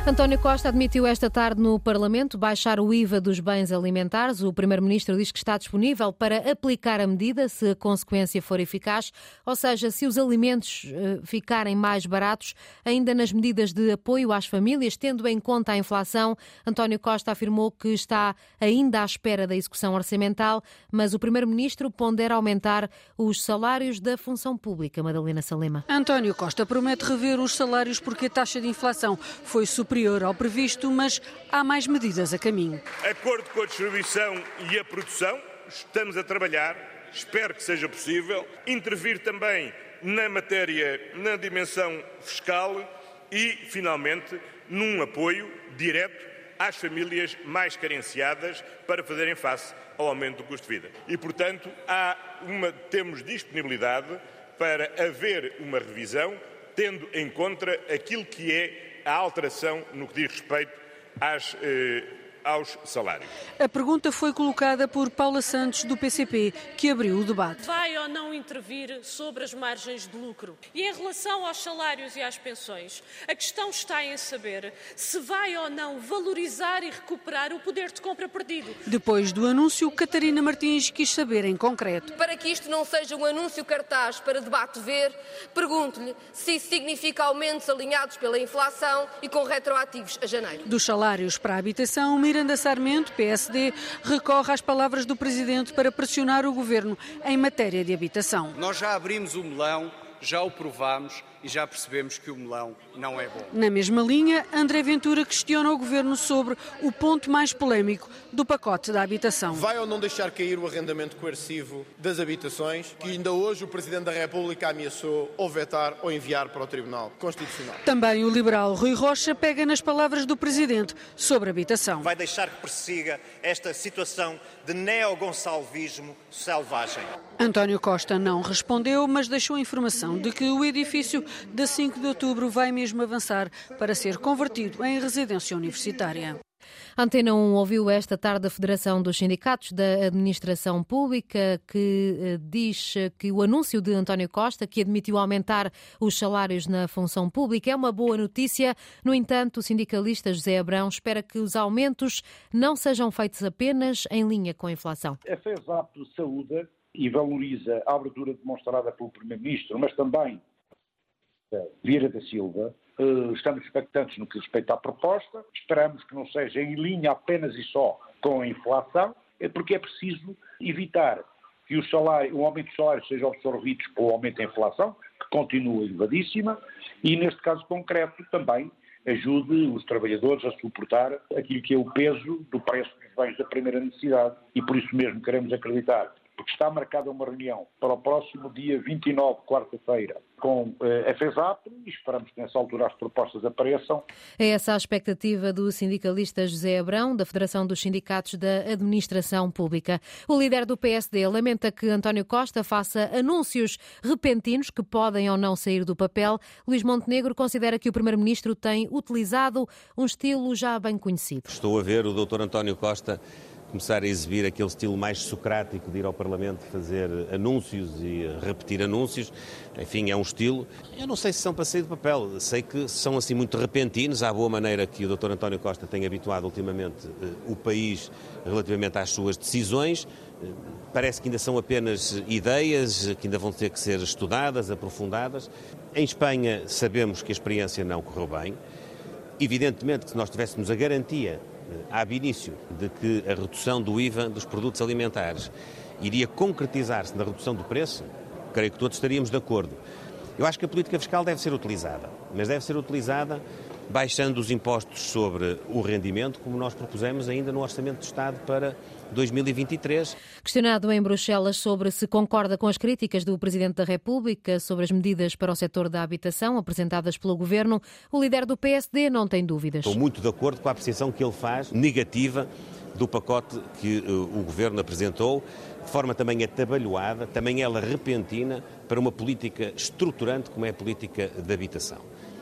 António Costa admitiu esta tarde no Parlamento baixar o IVA dos bens alimentares. O Primeiro-Ministro diz que está disponível para aplicar a medida se a consequência for eficaz, ou seja, se os alimentos ficarem mais baratos. Ainda nas medidas de apoio às famílias, tendo em conta a inflação, António Costa afirmou que está ainda à espera da execução orçamental, mas o Primeiro-Ministro pondera aumentar os salários da função pública. Madalena Salema. António Costa promete rever os salários porque a taxa de inflação foi superior ao previsto, mas há mais medidas a caminho. Acordo com a distribuição e a produção, estamos a trabalhar, espero que seja possível, intervir também na matéria, na dimensão fiscal e, finalmente, num apoio direto às famílias mais carenciadas para fazerem face ao aumento do custo de vida. E, portanto, temos disponibilidade para haver uma revisão, tendo em conta aquilo que é a alteração no que diz respeito aos salários. A pergunta foi colocada por Paula Santos, do PCP, que abriu o debate. Vai ou não intervir sobre as margens de lucro? E em relação aos salários e às pensões, a questão está em saber se vai ou não valorizar e recuperar o poder de compra perdido. Depois do anúncio, Catarina Martins quis saber em concreto. Para que isto não seja um anúncio cartaz para debate ver, pergunto-lhe se isso significa aumentos alinhados pela inflação e com retroativos a janeiro. Dos salários para a habitação, Miranda Sarmento, PSD, recorre às palavras do Presidente para pressionar o Governo em matéria de habitação. Nós já abrimos o melão, já o provámos e já percebemos que o melão não é bom. Na mesma linha, André Ventura questiona o Governo sobre o ponto mais polémico do pacote da habitação. Vai ou não deixar cair o arrendamento coercivo das habitações, que ainda hoje o Presidente da República ameaçou ou vetar ou enviar para o Tribunal Constitucional? Também o liberal Rui Rocha pega nas palavras do Presidente sobre habitação. Vai deixar que persiga esta situação de neogonçalvismo selvagem. António Costa não respondeu, mas deixou a informação de que o edifício da 5 de outubro vai mesmo avançar para ser convertido em residência universitária. Antena 1 ouviu esta tarde a Federação dos Sindicatos da Administração Pública, que diz que o anúncio de António Costa, que admitiu aumentar os salários na função pública, é uma boa notícia. No entanto, o sindicalista José Abrão espera que os aumentos não sejam feitos apenas em linha com a inflação. A FESAP saúda e valoriza a abertura demonstrada pelo Primeiro-Ministro, mas também Vieira da Silva. Estamos expectantes no que respeita à proposta, esperamos que não seja em linha apenas e só com a inflação, porque é preciso evitar que o aumento dos salários seja absorvido pelo aumento da inflação, que continua elevadíssima, e neste caso concreto também ajude os trabalhadores a suportar aquilo que é o peso do preço dos bens da primeira necessidade, e por isso mesmo queremos acreditar, porque está marcada uma reunião para o próximo dia 29, quarta-feira, com a FESAP, e esperamos que nessa altura as propostas apareçam. É essa a expectativa do sindicalista José Abrão, da Federação dos Sindicatos da Administração Pública. O líder do PSD lamenta que António Costa faça anúncios repentinos que podem ou não sair do papel. Luís Montenegro considera que o Primeiro-Ministro tem utilizado um estilo já bem conhecido. Estou a ver o Dr. António Costa começar a exibir aquele estilo mais socrático de ir ao Parlamento fazer anúncios e repetir anúncios. Enfim, é um estilo. Eu não sei se são para sair do papel, sei que são assim muito repentinos, à boa maneira que o Dr. António Costa tem habituado ultimamente o país relativamente às suas decisões. Parece que ainda são apenas ideias, que ainda vão ter que ser estudadas, aprofundadas. Em Espanha sabemos que a experiência não correu bem. Evidentemente que se nós tivéssemos a garantia ab início de que a redução do IVA dos produtos alimentares iria concretizar-se na redução do preço, creio que todos estaríamos de acordo. Eu acho que a política fiscal deve ser utilizada, mas deve ser utilizada baixando os impostos sobre o rendimento, como nós propusemos ainda no Orçamento de Estado para 2023. Questionado em Bruxelas sobre se concorda com as críticas do Presidente da República sobre as medidas para o setor da habitação apresentadas pelo Governo, o líder do PSD não tem dúvidas. Estou muito de acordo com a apreciação que ele faz, negativa, do pacote que o Governo apresentou, de forma também atabalhoada, também ela repentina, para uma política estruturante como é a política de habitação.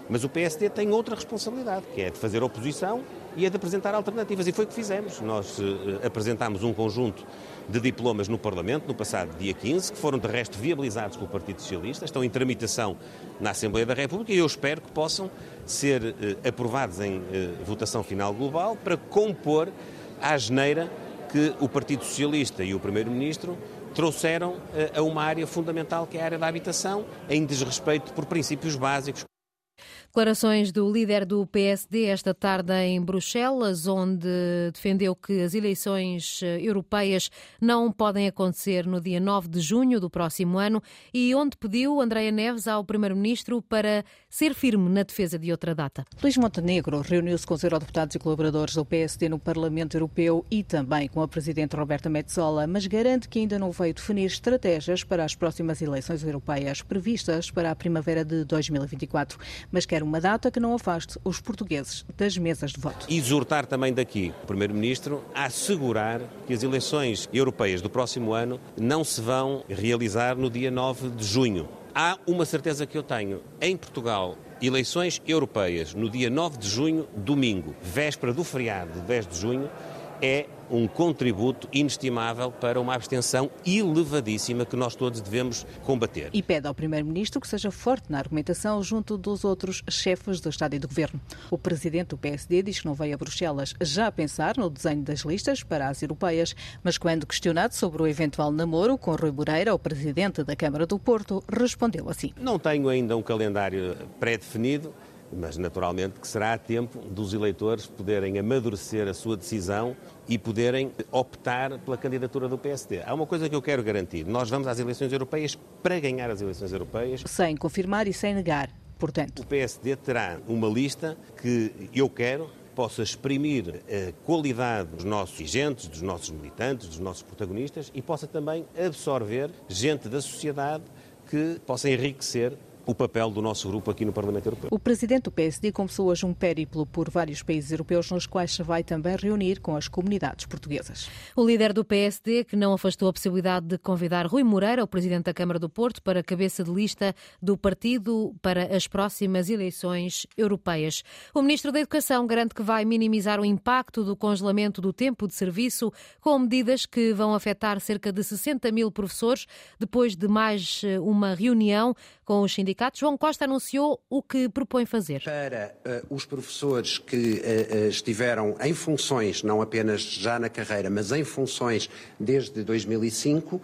Mas o PSD tem outra responsabilidade, que é de fazer oposição e é de apresentar alternativas. E foi o que fizemos. Nós apresentámos um conjunto de diplomas no Parlamento, no passado dia 15, que foram de resto viabilizados pelo Partido Socialista, estão em tramitação na Assembleia da República e eu espero que possam ser aprovados em votação final global para compor a asneira que o Partido Socialista e o Primeiro-Ministro trouxeram a uma área fundamental, que é a área da habitação, em desrespeito por princípios básicos. Declarações do líder do PSD esta tarde em Bruxelas, onde defendeu que as eleições europeias não podem acontecer no dia 9 de junho do próximo ano e onde pediu Andreia Neves ao Primeiro-Ministro para ser firme na defesa de outra data. Luís Montenegro reuniu-se com os eurodeputados e colaboradores do PSD no Parlamento Europeu e também com a Presidente Roberta Metsola, mas garante que ainda não veio definir estratégias para as próximas eleições europeias previstas para a primavera de 2024, mas quer uma data que não afaste os portugueses das mesas de voto. Exortar também daqui o Primeiro-Ministro a assegurar que as eleições europeias do próximo ano não se vão realizar no dia 9 de junho. Há uma certeza que eu tenho. Em Portugal, eleições europeias no dia 9 de junho, domingo, véspera do feriado de 10 de junho, é um contributo inestimável para uma abstenção elevadíssima que nós todos devemos combater. E pede ao Primeiro-Ministro que seja forte na argumentação junto dos outros chefes do Estado e do Governo. O Presidente do PSD diz que não veio a Bruxelas já a pensar no desenho das listas para as europeias, mas quando questionado sobre o eventual namoro com Rui Moreira, o Presidente da Câmara do Porto, respondeu assim. Não tenho ainda um calendário pré-definido, mas naturalmente que será a tempo dos eleitores poderem amadurecer a sua decisão e poderem optar pela candidatura do PSD. Há uma coisa que eu quero garantir. Nós vamos às eleições europeias para ganhar as eleições europeias. Sem confirmar e sem negar, portanto. O PSD terá uma lista que eu quero possa exprimir a qualidade dos nossos dirigentes, dos nossos militantes, dos nossos protagonistas e possa também absorver gente da sociedade que possa enriquecer o papel do nosso grupo aqui no Parlamento Europeu. O Presidente do PSD começou hoje um périplo por vários países europeus nos quais se vai também reunir com as comunidades portuguesas. O líder do PSD, que não afastou a possibilidade de convidar Rui Moreira, o Presidente da Câmara do Porto, para cabeça de lista do partido para as próximas eleições europeias. O Ministro da Educação garante que vai minimizar o impacto do congelamento do tempo de serviço com medidas que vão afetar cerca de 60 mil professores depois de mais uma reunião com os sindicatos. João Costa anunciou o que propõe fazer. Para os professores que estiveram em funções, não apenas já na carreira, mas em funções desde 2005,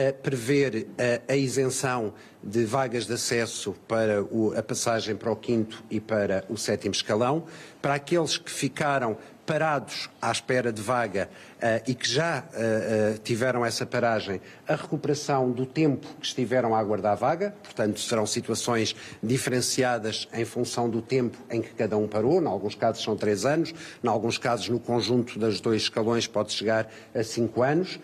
prever a isenção de vagas de acesso para a passagem para o 5º e para o 7º escalão, para aqueles que ficaram parados à espera de vaga e que já tiveram essa paragem, a recuperação do tempo que estiveram a aguardar a vaga, portanto serão situações diferenciadas em função do tempo em que cada um parou, em alguns casos são 3 anos, em alguns casos no conjunto dos 2 escalões pode chegar a 5 anos,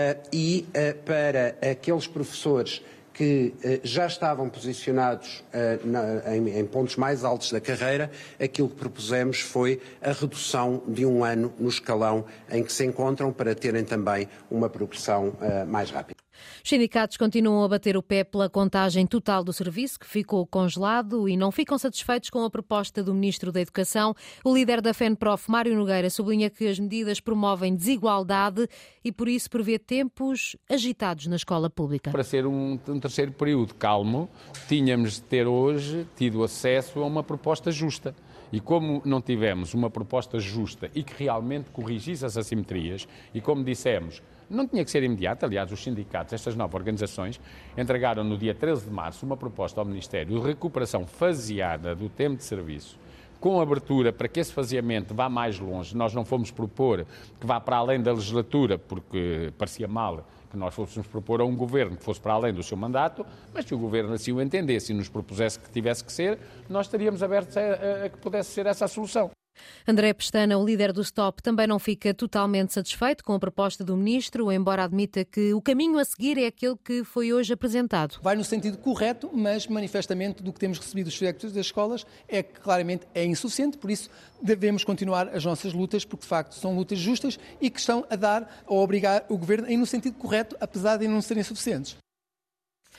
para aqueles professores que já estavam posicionados em pontos mais altos da carreira, aquilo que propusemos foi a redução de 1 ano no escalão em que se encontram para terem também uma progressão mais rápida. Os sindicatos continuam a bater o pé pela contagem total do serviço, que ficou congelado, e não ficam satisfeitos com a proposta do Ministro da Educação. O líder da FENPROF, Mário Nogueira, sublinha que as medidas promovem desigualdade e, por isso, prevê tempos agitados na escola pública. Para ser um terceiro período calmo, tínhamos de ter hoje tido acesso a uma proposta justa. E como não tivemos uma proposta justa e que realmente corrigisse as assimetrias, e como dissemos, não tinha que ser imediato, aliás, os sindicatos, estas 9 organizações, entregaram no dia 13 de março uma proposta ao Ministério de recuperação faseada do tempo de serviço, com abertura para que esse faseamento vá mais longe. Nós não fomos propor que vá para além da legislatura, porque parecia mal que nós fôssemos propor a um governo que fosse para além do seu mandato, mas se o governo assim o entendesse e nos propusesse que tivesse que ser, nós estaríamos abertos a que pudesse ser essa a solução. André Pestana, o líder do STOP, também não fica totalmente satisfeito com a proposta do Ministro, embora admita que o caminho a seguir é aquele que foi hoje apresentado. Vai no sentido correto, mas manifestamente do que temos recebido dos diretores das escolas é que claramente é insuficiente, por isso devemos continuar as nossas lutas, porque de facto são lutas justas e que estão a dar ou a obrigar o Governo a ir no sentido correto, apesar de não serem suficientes.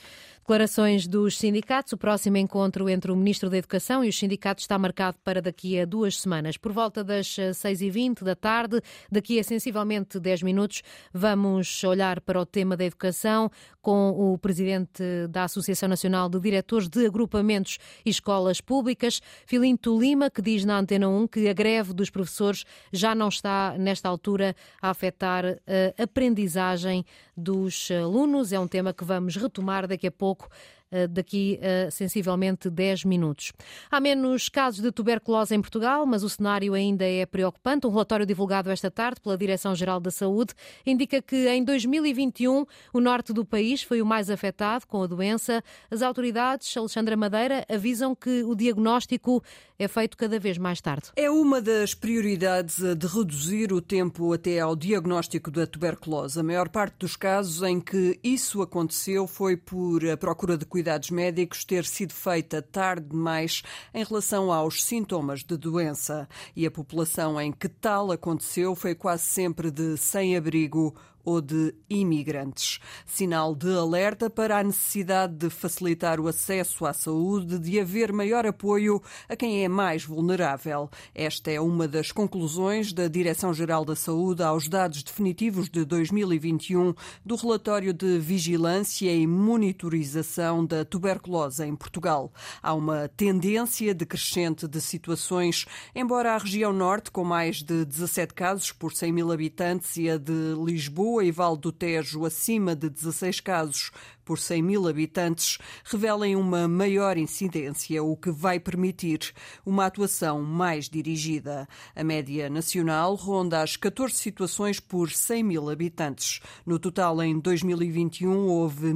Declarações dos sindicatos. O próximo encontro entre o Ministro da Educação e os sindicatos está marcado para daqui a 2 semanas. Por volta das 6h20 da tarde, daqui a sensivelmente 10 minutos, vamos olhar para o tema da educação com o Presidente da Associação Nacional de Diretores de Agrupamentos e Escolas Públicas, Filinto Lima, que diz na Antena 1 que a greve dos professores já não está, nesta altura, a afetar a aprendizagem dos alunos. É um tema que vamos retomar daqui a pouco, daqui a sensivelmente 10 minutos. Há menos casos de tuberculose em Portugal, mas o cenário ainda é preocupante. Um relatório divulgado esta tarde pela Direção-Geral da Saúde indica que em 2021 o norte do país foi o mais afetado com a doença. As autoridades, Alexandra Madeira, avisam que o diagnóstico é feito cada vez mais tarde. É uma das prioridades de reduzir o tempo até ao diagnóstico da tuberculose. A maior parte dos casos em que isso aconteceu foi por a procura de cuidados médicos ter sido feita tarde demais em relação aos sintomas de doença. E a população em que tal aconteceu foi quase sempre de sem-abrigo ou de imigrantes. Sinal de alerta para a necessidade de facilitar o acesso à saúde, de haver maior apoio a quem é mais vulnerável. Esta é uma das conclusões da Direção-Geral da Saúde aos dados definitivos de 2021 do relatório de vigilância e monitorização da tuberculose em Portugal. Há uma tendência decrescente de situações, embora a região norte, com mais de 17 casos por 100 mil habitantes, e a de Lisboa e Vale do Tejo, acima de 16 casos por 100 mil habitantes, revelem uma maior incidência, o que vai permitir uma atuação mais dirigida. A média nacional ronda as 14 situações por 100 mil habitantes. No total, em 2021, houve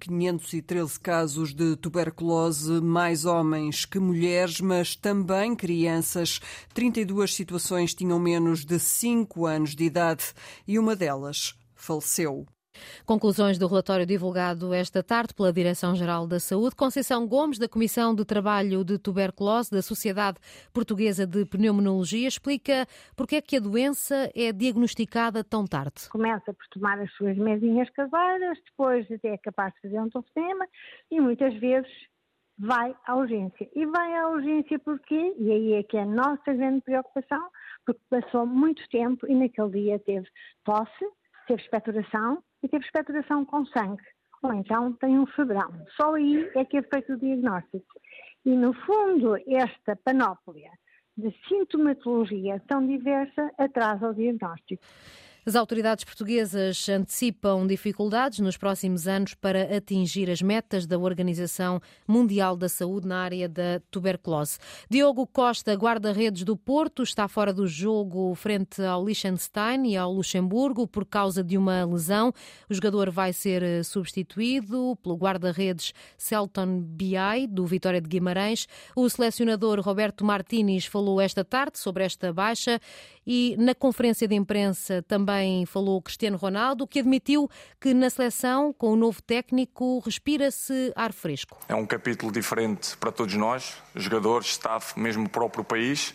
1.513 casos de tuberculose, mais homens que mulheres, mas também crianças. 32 situações tinham menos de 5 anos de idade e uma delas faleceu. Conclusões do relatório divulgado esta tarde pela Direção-Geral da Saúde. Conceição Gomes, da Comissão de Trabalho de Tuberculose da Sociedade Portuguesa de Pneumologia, explica porque é que a doença é diagnosticada tão tarde. Começa por tomar as suas mesinhas caseiras, depois até é capaz de fazer um telefonema e muitas vezes vai à urgência. E vai à urgência porquê? E aí é que é a nossa grande preocupação, porque passou muito tempo e naquele dia teve tosse, teve expectoração e teve expectoração com sangue. Ou então tem um febrão. Só aí é que é feito o diagnóstico. E, no fundo, esta panóplia de sintomatologia tão diversa atrasa o diagnóstico. As autoridades portuguesas antecipam dificuldades nos próximos anos para atingir as metas da Organização Mundial da Saúde na área da tuberculose. Diogo Costa, guarda-redes do Porto, está fora do jogo frente ao Liechtenstein e ao Luxemburgo por causa de uma lesão. O jogador vai ser substituído pelo guarda-redes Celton Biai, do Vitória de Guimarães. O selecionador Roberto Martínez falou esta tarde sobre esta baixa e na conferência de imprensa também falou Cristiano Ronaldo, que admitiu que na seleção, com o novo técnico, respira-se ar fresco. É um capítulo diferente para todos nós, jogadores, staff, mesmo o próprio país,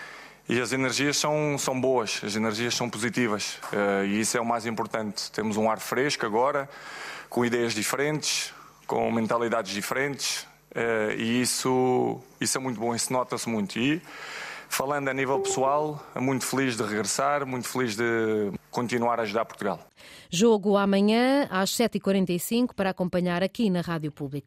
e as energias são boas, as energias são positivas, e isso é o mais importante. Temos um ar fresco agora, com ideias diferentes, com mentalidades diferentes, e isso é muito bom, isso nota-se muito. E falando a nível pessoal, muito feliz de regressar, muito feliz de continuar a ajudar Portugal. Jogo amanhã às 7h45 para acompanhar aqui na Rádio Pública.